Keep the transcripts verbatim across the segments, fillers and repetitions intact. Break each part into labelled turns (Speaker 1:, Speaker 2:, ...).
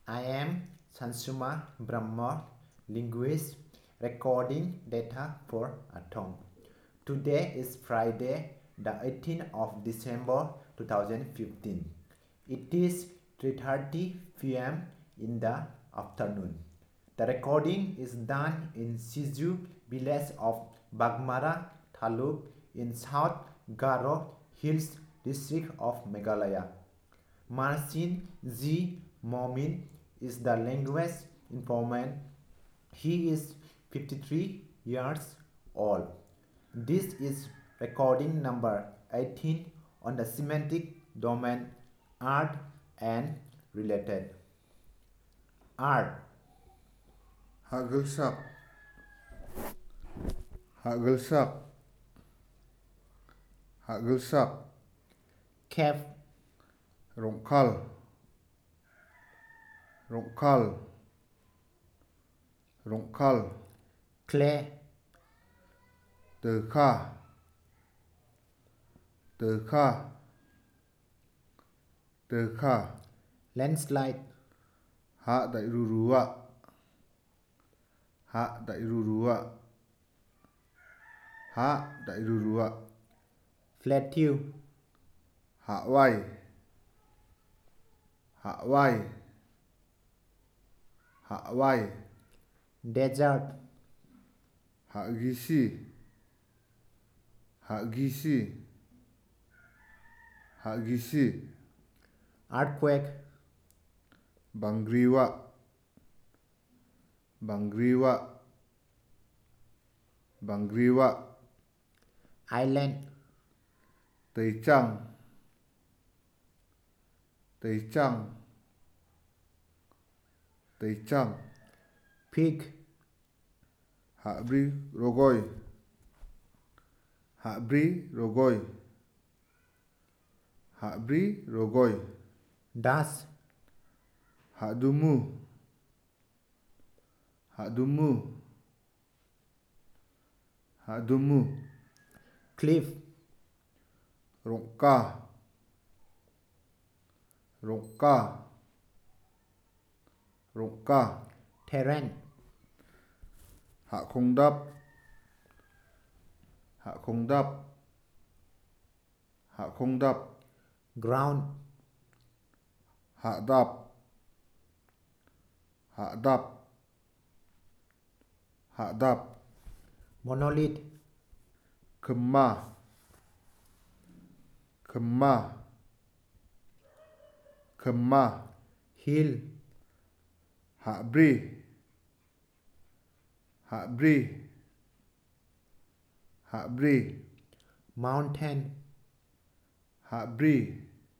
Speaker 1: I am Sansuma Brahma, linguist, recording data for Atom. Today is Friday, the eighteenth of December two thousand fifteen. It is three thirty p m in the afternoon. The recording is done in Siju village of Bagmara Taluk in South Garo Hills district of Meghalaya. Marcin G. Momin is the language informant. He is fifty-three years old. This is recording number eighteen on the semantic domain art and related. Art.
Speaker 2: Hagelsak. Hagelsak. Hagelsak.
Speaker 1: Cave.
Speaker 2: Rongkal. Rongkal. Rongkal.
Speaker 1: Clay.
Speaker 2: Từ kha. Từ kha. Từ kha.
Speaker 1: Landslide.
Speaker 2: Hạ đại ru rúa. Hạ đại ru rúa. Hạ đại ru rúa.
Speaker 1: Plateau.
Speaker 2: Hạ vai. Hạ vai. Hạ vai.
Speaker 1: Desert.
Speaker 2: Hạ gisi. Hạ gisi. Hạ gisi.
Speaker 1: Earthquake.
Speaker 2: Bangriwa. Bangriwa. Bangriwa.
Speaker 1: Island.
Speaker 2: Tây Trăng. Tây Trăng. Tây Trăng.
Speaker 1: Pig.
Speaker 2: Hạ bri rogoi. Hạ bri rogoi. Hạ bri rogoi.
Speaker 1: Das.
Speaker 2: Hạ dumu. Hạ dumu. Hạ dumu.
Speaker 1: Cliff.
Speaker 2: Rongka. Rongka. Rongka.
Speaker 1: Terrain.
Speaker 2: Hạ không đắp. Hạ không đắp. Hạ không đắp.
Speaker 1: Ground.
Speaker 2: Hạ đắp. Hạ đắp. Hạ đắp.
Speaker 1: Monolith.
Speaker 2: Khma. Khma. Khma.
Speaker 1: Hill.
Speaker 2: Hạ bri. Hạ bri. Hạ bri.
Speaker 1: Mountain.
Speaker 2: Hạ bri.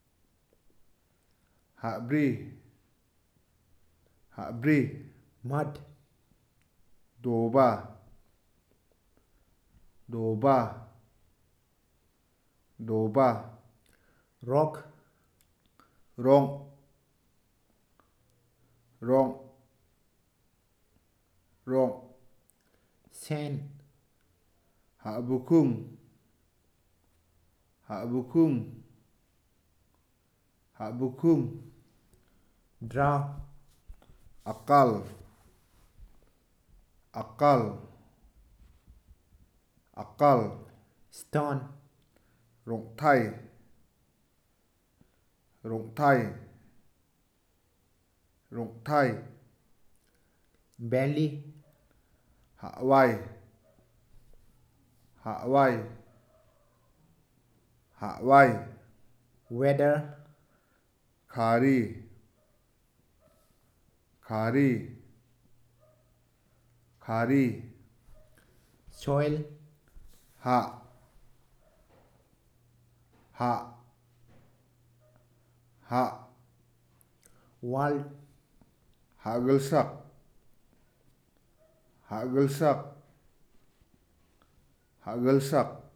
Speaker 2: Hạ bri. Hạ bri.
Speaker 1: Mud.
Speaker 2: Đồ ba. Đồ ba. Đồ ba.
Speaker 1: Rock.
Speaker 2: Rong. Rong. Rong.
Speaker 1: Sand.
Speaker 2: Hạ bukung. Hạ bukung. Hạ bukung.
Speaker 1: Draw.
Speaker 2: Akal. Akal. Akal.
Speaker 1: Stone.
Speaker 2: Rộng thay. Rộng thay. Rộng thay.
Speaker 1: Belly.
Speaker 2: Hạ vai. Hạ vai. Hạ vai.
Speaker 1: Weather.
Speaker 2: Khari. Khari. Khari.
Speaker 1: Soil.
Speaker 2: Hạ. Hạ. Hạ.
Speaker 1: Wall.
Speaker 2: Hạ gılsak. Hạ gılsak. Hạ gılsak.